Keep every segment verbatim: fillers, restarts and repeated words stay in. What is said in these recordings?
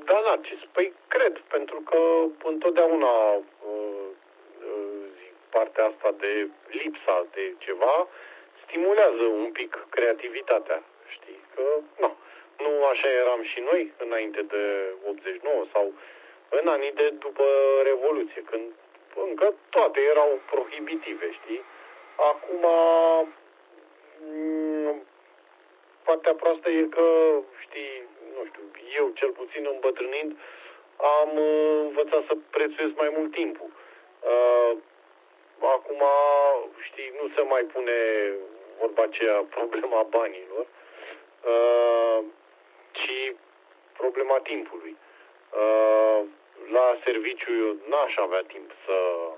Da, Narcis, păi cred, pentru că întotdeauna uh, zic, partea asta de lipsa de ceva stimulează un pic creativitatea, știi, că nu, nu așa eram și noi înainte de optzeci și nouă sau în anii de după Revoluție, când încă toate erau prohibitive, știi? Acum, partea proastă e că, știi, nu știu, eu cel puțin îmbătrânind am învățat să prețuiesc mai mult timpul. Acum, știi, nu se mai pune vorba aceea problema banilor, ci problema timpului. La serviciu n-aș avea timp să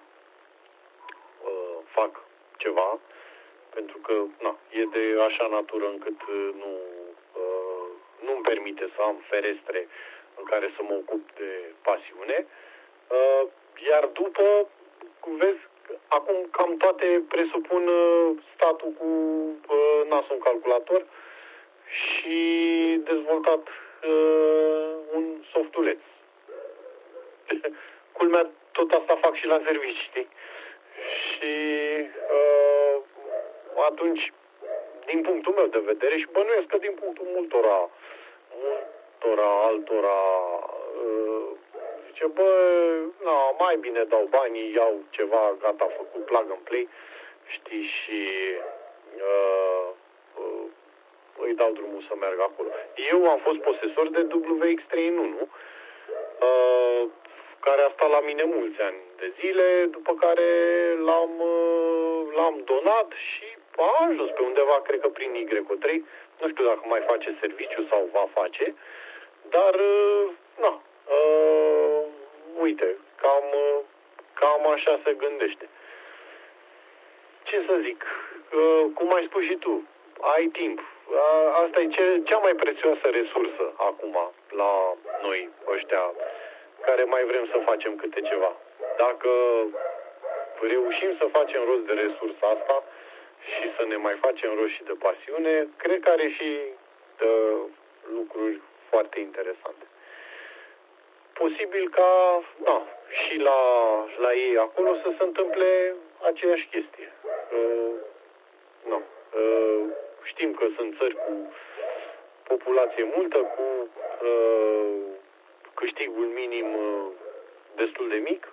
fac ceva, pentru că na, e de așa natură încât nu, nu-mi permite să am ferestre în care să mă ocup de pasiune. Iar după, vezi, acum cam toate presupun statul cu nasul în calculator și dezvoltat un softuleț. Culmea, tot asta fac și la servicii, știi? Și uh, atunci, din punctul meu de vedere, și bănuiesc că din punctul multora, multora, altora, uh, zice, bă, na, mai bine dau banii, iau ceva gata făcut, plug and play, știi, și uh, uh, îi dau drumul să meargă acolo. Eu am fost posesor de W X trei în unu, uh, care a stat la mine mulți ani de zile, după care l-am, l-am donat și a ajuns pe undeva, cred că prin Y trei, nu știu dacă mai face serviciu sau va face, dar, na, uh, uite, cam, cam așa se gândește. Ce să zic, uh, cum ai spus și tu, ai timp. Uh, asta e ce, cea mai prețioasă resursă acum la noi ăștia care mai vrem să facem câte ceva. Dacă reușim să facem rost de resursa asta și să ne mai facem rost și de pasiune, cred că are și uh, lucruri foarte interesante. Posibil ca, da, și la, la ei acolo să se întâmple aceeași chestie. Uh, no, uh, știm că sunt țări cu populație multă, cu uh, câștigul minim uh, destul de mic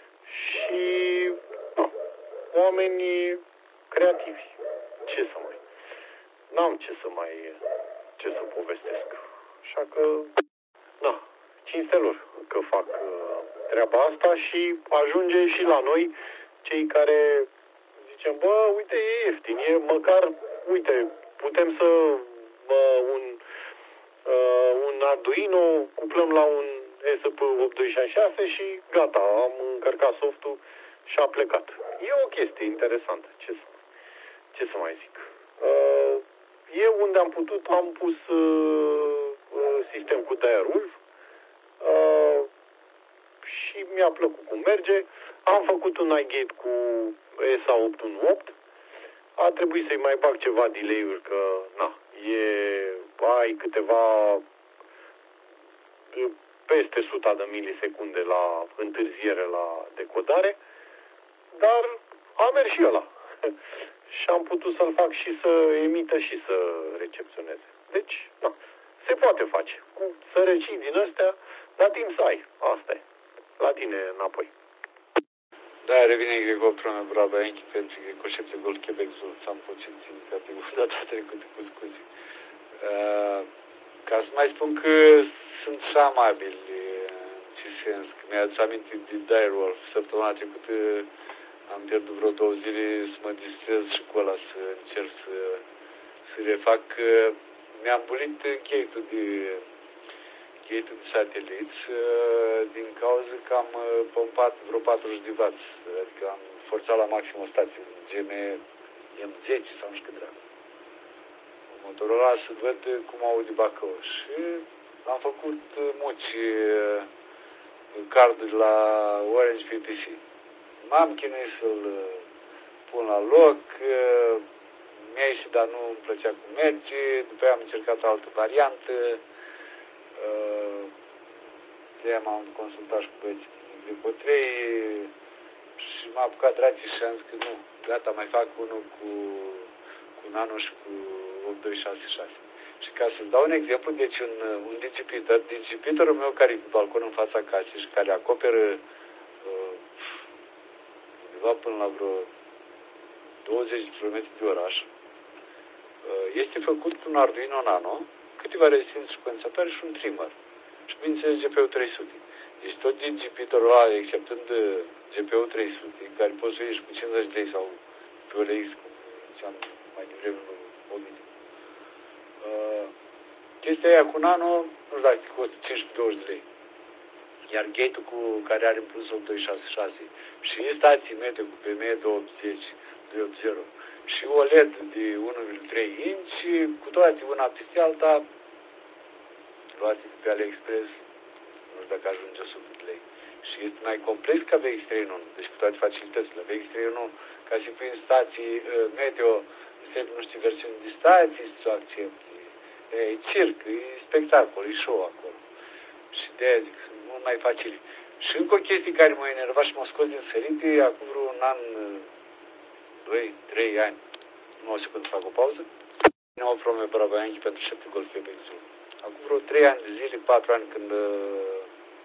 și uh, oamenii creativi. Ce să mai... N-am ce să mai... ce să povestesc. Așa că, da, cinstelor că fac uh, treaba asta și ajunge și la noi cei care zicem, bă, uite, e ieftin, e măcar, uite, putem să uh, un uh, un Arduino, cuplăm la un E S P opt doi șase șase și gata, am încărcat softul și a plecat. E o chestie interesantă, ce să, ce să mai zic. Uh, eu unde am putut am pus uh, sistem cu Direwolf uh, și mi-a plăcut cum merge. Am făcut un iGate cu E S A opt unu opt. A trebuit să-i mai bag ceva delay-uri, că na, e, ai câteva peste suta de milisecunde la întârziere la decodare, dar a mers și ăla. Și am putut să-l fac și să emită și să recepționeze. Deci, na, se poate face. Cu sărăcii din astea, la timp să ai. Asta e. La tine înapoi. Da, revine Gregor Brabaenchi pentru că conceptul Gold Quebec am puțin indicativ data trecută cu scuze. Uh, ca să mai spun că sunt și amabili în ce sens, că mi-aduce aminte de Direwolf. Săptămâna trecută am pierdut vreo două zile să mă distrez și cu ăla să încerc să, să refac. Mi-am bulit gate-ul de gate-ul de sateliți din cauza că am pompat vreo patruzeci de watt, adică am forțat la maxim o stație, G M M zece sau nu știu cât dracu. Motorul ăla să văd cum aude Bacău și am făcut muci carduri la Orange P T C. M-am chinuit să-l pun la loc, mi-a ieșit, dar nu îmi plăcea cum merge, după aia am încercat o altă variantă, chestia m-am consultat și cu băieții din Greco trei și m-a apucat dragi și am zis că nu, gata, mai fac unul cu, cu Nano și cu opt doi șase șase. Și ca să-ți dau un exemplu, deci un, un digipitor, digipitorul meu care e cu balcon în fața casei și care acoperă uh, undeva până la vreo douăzeci de kilometri de oraș, uh, este făcut cu un Arduino Nano, câteva rezistențe secuențatoare și un trimmer. Și bineînțeles G P U trei sute. Deci tot digipitorul ăla, exceptând G P U trei sute, care poți să ieși cu cincizeci de lei sau pe O L X, cum ziceam mai devreme în mobil. Uh, chestia aia cu Nano, nu știu dacă costă cincisprezece douăzeci de lei. Iar gate-ul cu care are în plus opt doi șase șase și instalații meteo cu P M E două sute optzeci, doi sute optzeci și O L E D de unu virgulă trei inch, cu toate una peste alta, luați pe AliExpress, nu știu dacă ajunge o sută de lei. Și este mai complex ca V X trei unu, deci cu toate facilitățile. V X trei unu, ca să pui în stații uh, meteo, înseamnă, nu știu, versiuni de stații, să o accepti. E circ, e spectacol, e show acolo. Și de-aia zic, sunt mult mai facili. Și încă o chestie care m-a enervat și m-a scos din sărite, acum vreo un an, doi, trei ani, nu o secundă fac o pauză, ne au probleme Barabaianchi pentru șapte Golf Quebec Zulu. Acum vreo trei ani de zile, patru ani, când uh,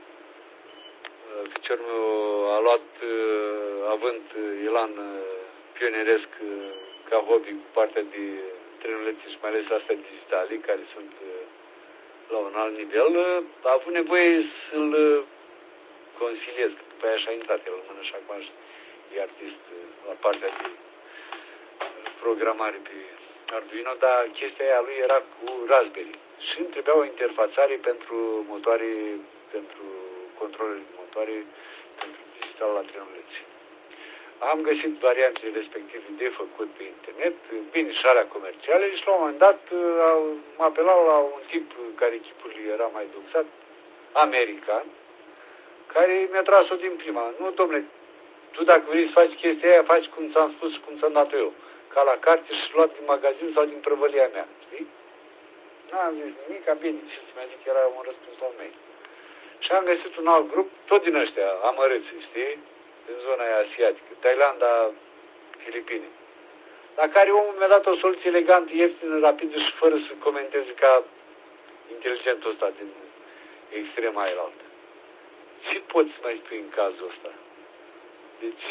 ficiorul meu a luat uh, având elan uh, pioneresc uh, ca hobby cu partea de trenulețe și mai ales astea digitale, care sunt uh, la un alt nivel, uh, a avut nevoie să-l uh, consiliez, că după aia și-a intrat el în mână și acum e artist uh, la partea de uh, programare pe Arduino, dar chestia aia lui era cu Raspberry și îmi trebuia o interfațare pentru motoare, pentru controlele de motoare, pentru digital la trenulețe. Am găsit variantele respective de făcut pe internet, bine și alea comerciale, și la un moment dat mă apelau la un tip care chipul era mai duxat, american, care mi-a tras-o din prima. Nu, domnule, tu dacă vrei să faci chestia aia, faci cum ți-am spus și cum ți-am dat eu. Ca la carte și luat din magazin sau din prăvălia mea, știi? N-am zis nimic, bine, ce să-mi zic, era un răspuns al meu. Și am găsit un alt grup, tot din ăștia, amărâți, știi? Din zona aia asiatică, Thailanda, Filipine. La care omul mi-a dat o soluție elegantă, ieftină, rapidă și fără să comenteze ca inteligentul ăsta din extrema aia altă. Ce poți să mai spui în cazul ăsta? Deci,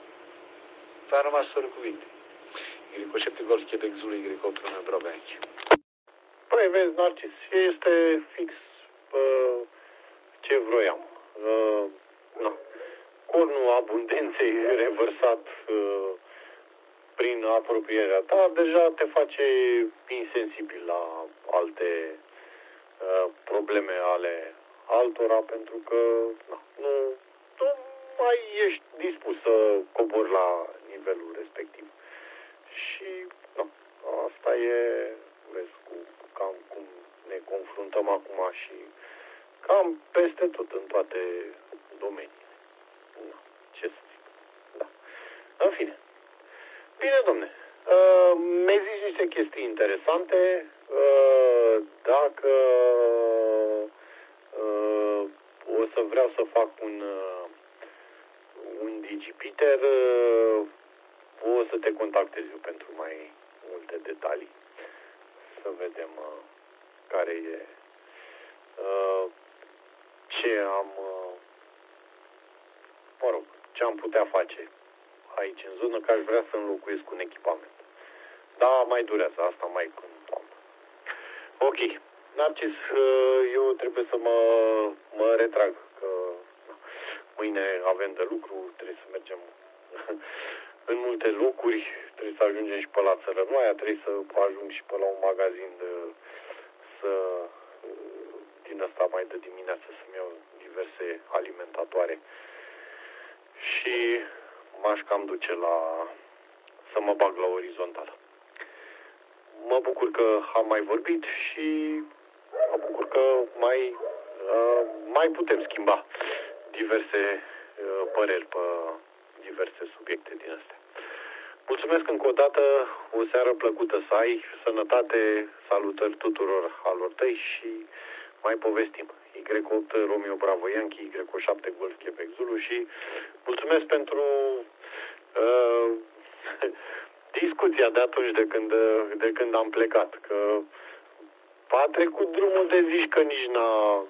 a rămas fără cuvinte. Greco șapte Golf Quebec Zulu, Greco opt unu Brabanci. Păi, vezi, Narcis, este fix uh, ce vroiam. Uh, na. Cornul abundenței revărsat uh, prin apropierea ta deja te face insensibil la alte uh, probleme ale altora, pentru că na, nu, nu mai ești dispus să cobori la nivelul respectiv. Și na, asta e, vezi, cu, cam cum ne confruntăm acum și cam peste tot, în toate domeniile. Na, ce să zic. Da. În fine. Bine, domne. Uh, mi-ai zis niște chestii interesante. Uh, dacă uh, o să vreau să fac un, uh, un digipiter, uh, o să te contactez eu pentru mai multe detalii. Să vedem uh, care e uh, ce am uh, mă rog, ce am putea face aici în zonă, că aș vrea să înlocuiesc un echipament. Da, mai durează, asta mai când toamnă. Ok. Narcis, eu trebuie să mă, mă retrag, că mâine avem de lucru, trebuie să mergem în multe locuri, trebuie să ajungem și pe la Țărănoaia, trebuie să ajung și pe la un magazin de, să, din ăsta mai de dimineață să-mi iau diverse alimentatoare. Și m-aș cam duce la să mă bag la orizontală. Mă bucur că am mai vorbit și mă bucur că mai, uh, mai putem schimba diverse uh, păreri pe diverse subiecte din astea. Mulțumesc încă o dată, o seară plăcută să ai, sănătate, salutări tuturor alor tăi și mai povestim. Y opt Romeo Bravo Yankee, Y șapte Golf Quebec Zulu și mulțumesc pentru uh, discuția de atunci de când, de când am plecat, că a trecut drumul de zici că nici n-a...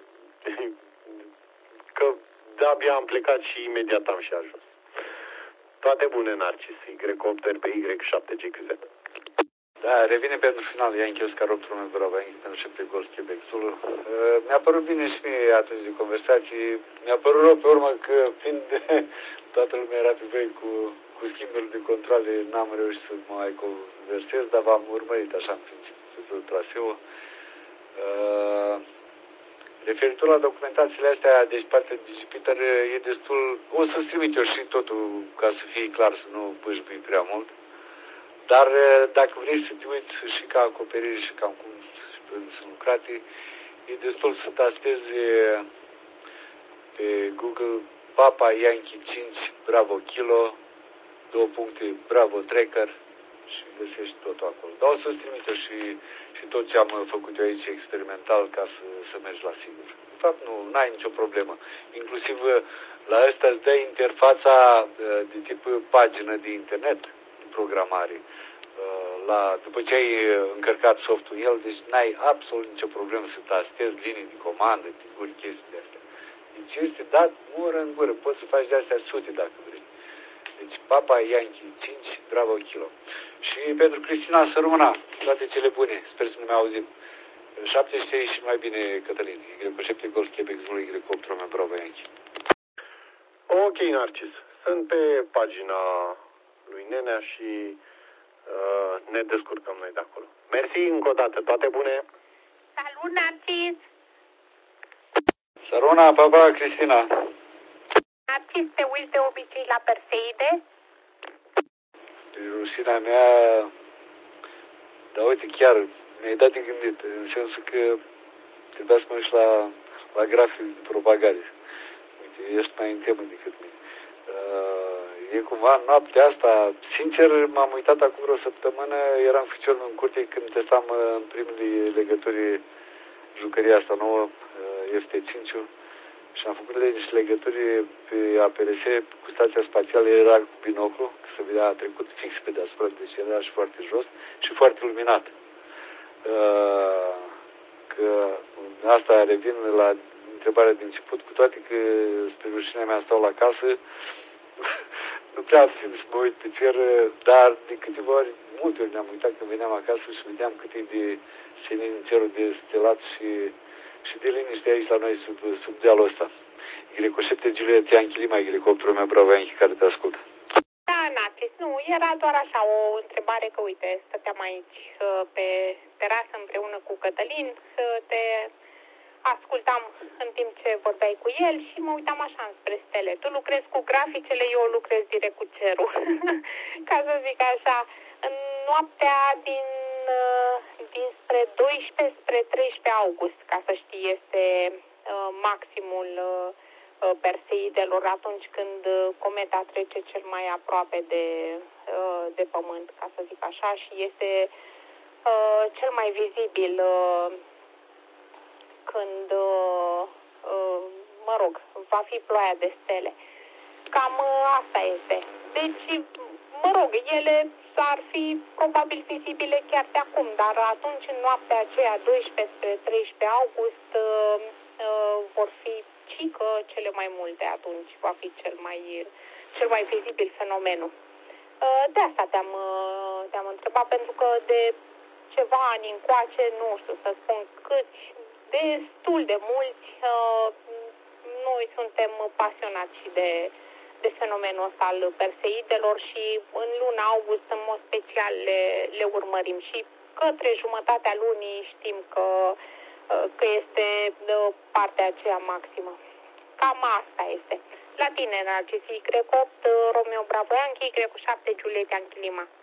că de-abia am plecat și imediat am și ajuns. Toate bune, Narcis, Y opt R B Y șapte G Q Z. Da, revine pentru final Yankee Oscar opt Romeo Bravo Yankee pentru șapte Golf Quebec Zulu. Uh, mi-a părut bine și mie atunci de conversații. Mi-a părut rău pe urmă că fiind toată lumea era pe voi cu, cu schimbul de controle, n-am reușit să mă mai conversez, dar v-am urmărit așa în principiu pe tot traseul. Uh, referitor la documentațiile astea, deci partea de Jupiter e destul, o să-ți trimit eu și totul ca să fie clar, să nu bâșbui prea mult. Dar dacă vrei să te uiți și ca acoperire și cam cum sunt lucrate, e destul să tastezi pe Google Papa Yankee cinci Bravo Kilo, două puncte Bravo Tracker și găsești totul acolo. Dar o să-ți trimit eu și, și tot ce am făcut eu aici experimental ca să, să mergi la sigur. De fapt, nu, n-ai nicio problemă. Inclusiv la ăsta îți dă interfața de tip pagină de internet, programare. La, după ce ai încărcat softul în el, deci n-ai absolut nicio problemă să tastezi linii de comandă, figuri, chestii de astea. Deci este dat mură în gură. Poți să faci de astea sute dacă vrei. Deci Papa Yankee cinci Bravo Kilo. Și pentru Cristina să rămână toate cele bune. Sper să nu mi-a auzit. șaptesprezece și mai bine Cătălin. Y șapte Golf Quebec Zulu, Y opt Romeo Bravo Yankee. Ok, Narcis. Sunt pe pagina lui Nenea și uh, ne descurcăm noi de acolo. Mersi încă o dată. Toate bune. Salut, Narcis. Saruna, papa, Cristina. Narcis, te uiți de obicei la Perseide? Pe rușina mea, dar uite, chiar mi-ai dat de gândit, în sensul că trebuia să mă duci la, la grafic de propagare. Uite, ești mai în temă decât mine. Uh, e cumva noaptea asta, sincer, m-am uitat acum vreo săptămână, eram ficior în curte când testam în primele legături jucăria asta nouă, F T cinci, și am făcut niște legături pe A P R S cu stația spațială, era cu binoclu, că se vedea, a trecut fix pe deasupra, deci era și foarte jos și foarte luminat. Că asta revin la întrebarea din început, cu toate că spre rușinea mea stau la casă, nu prea am timp să mă uit pe cer, dar de câteva ori, multe ori ne-am uitat când veneam acasă și vedeam cât e de senin în cerul de stelat și și de liniște aici la noi sub, sub dealul ăsta. Y șapte Juliet Yankee Lima, Y opt Romeo Bravo Yankee, care te ascultă. Da, Narcis, nu, era doar așa o întrebare, că uite, stăteam aici pe terasă împreună cu Cătălin, te ascultam în timp ce vorbeai cu el și mă uitam așa înspre stele. Tu lucrezi cu graficele, eu lucrez direct cu cerul. Ca să zic așa, în noaptea din dinspre doisprezece spre treisprezece august, ca să știi, este uh, maximul uh, Perseidelor atunci când cometa trece cel mai aproape de, uh, de Pământ, ca să zic așa, și este uh, cel mai vizibil uh, când, uh, uh, mă rog, va fi ploaia de stele. Cam uh, asta este. Deci, mă rog, ele ar fi probabil vizibile chiar de acum, dar atunci, în noaptea aceea, doisprezece spre treisprezece august, uh, uh, vor fi cică cele mai multe, atunci va fi cel mai, cel mai vizibil fenomenul. Uh, de asta te-am, uh, te-am întrebat, pentru că de ceva ani încoace, nu știu să spun câți, destul de mulți, uh, noi suntem pasionați și de de fenomenul ăsta al Perseidelor și în luna august, în mod special, le, le urmărim și către jumătatea lunii știm că, că este partea aceea maximă. Cam asta este. La tine, Narcis, Y opt Romeo Bravo Yankee, Y șapte Juliet Yankee Lima.